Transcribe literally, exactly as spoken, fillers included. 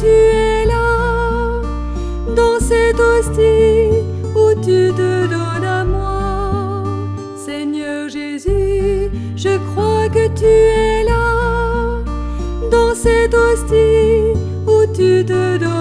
tu es là, dans cette hostie où tu te donnes à moi. Seigneur Jésus, je crois que tu es là, dans cette hostie où tu te donnes